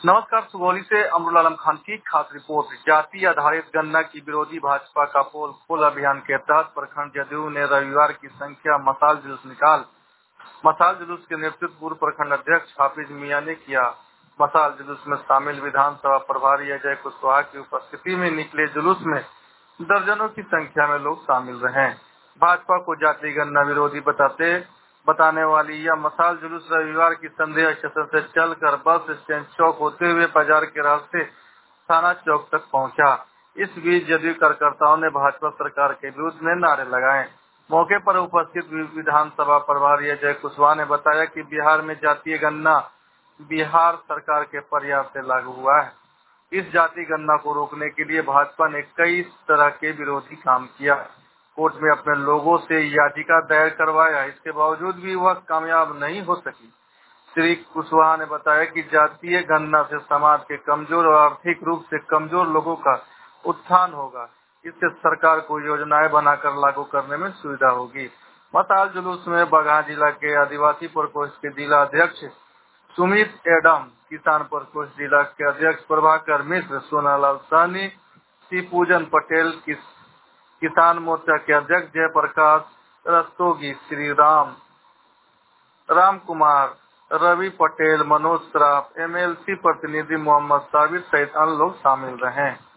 नमस्कार। सुगौली से अमरुल आलम खान की खास रिपोर्ट। जाति आधारित गणना की विरोधी भाजपा का पोल खोल अभियान के तहत प्रखंड जदयू ने रविवार की संख्या मसाल जुलूस के नेतृत्व पूर्व प्रखंड अध्यक्ष हाफिज मियां ने किया। मसाल जुलूस में शामिल विधानसभा प्रभारी अजय कुशवाहा की उपस्थिति में निकले जुलूस में दर्जनों की संख्या में लोग शामिल रहे। भाजपा को जाति गणना विरोधी बताने वाली यह मसाल जुलूस रविवार की संध्या स्टेशन से चलकर बस स्टैंड चौक होते हुए बाजार के रास्ते थाना चौक तक पहुंचा। इस बीच जदयू कार्यकर्ताओं ने भाजपा सरकार के विरुद्ध में नारे लगाए। मौके पर उपस्थित विधानसभा प्रभारी अजय कुशवाहा ने बताया कि बिहार में जातीय गणना बिहार सरकार के प्रयास से लागू हुआ है। इस जाति गणना को रोकने के लिए भाजपा ने कई तरह के विरोधी काम किया। कोर्ट में अपने लोगों से याचिका दायर करवाया, इसके बावजूद भी वह कामयाब नहीं हो सकी। श्री कुशवाहा ने बताया कि जातीय गणना से समाज के कमजोर और आर्थिक रूप से कमजोर लोगों का उत्थान होगा। इससे सरकार को योजनाएं बनाकर लागू करने में सुविधा होगी। मसाल जुलूस में बगहा जिला के आदिवासी प्रकोष्ठ के जिला अध्यक्ष सुमित एडम, किसान प्रकोष्ठ जिला के अध्यक्ष प्रभाकर मिश्र, सोनालाल सहनी, शिवपूजन पटेल, किसान मोर्चा के अध्यक्ष जयप्रकाश रस्तोगी, श्री राम कुमार, रवि पटेल, मनोज श्राफ, MLC प्रतिनिधि मोहम्मद साबिर सहित अन्य लोग शामिल रहे।